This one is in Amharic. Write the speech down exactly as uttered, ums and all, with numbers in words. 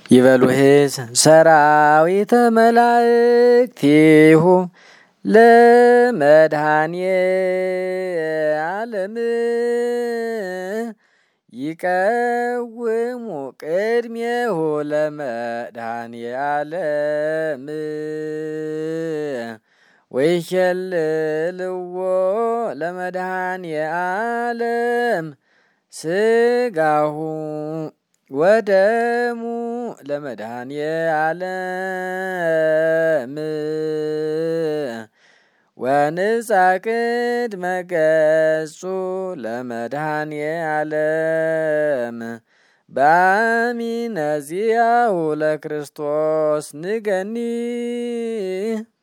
ይበሉሂስ ሰራዊተ መላእክቲሁ ለመድኃኒየ ዓለም ይቀውሙ ቅድሜሁ ለመድኃኒየ ዓለም ወይሸልልዎ ለመድኃኒየ ዓለም ስጋሁ ወደሙ ለመድኃኒየ ዓለም ወንጻ ቅድመ ገጹ ለመድኃኒየ ዓለም በአሚነ ዚአሁ ለክርስቶስ ንገኒ